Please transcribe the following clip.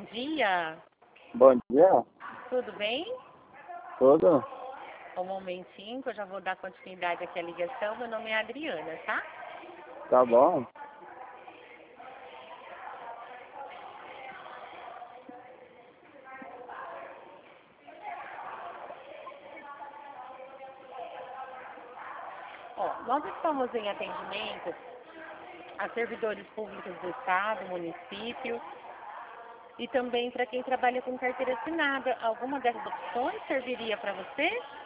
dia. Bom dia. Tudo bem? Tudo? Um momentinho que eu já vou dar continuidade aqui à ligação. Meu nome é Adriana, tá? Tá bom? Ó, nós estamos em atendimento a servidores públicos do Estado, município e também para quem trabalha com carteira assinada. Alguma dessas opções serviria para você?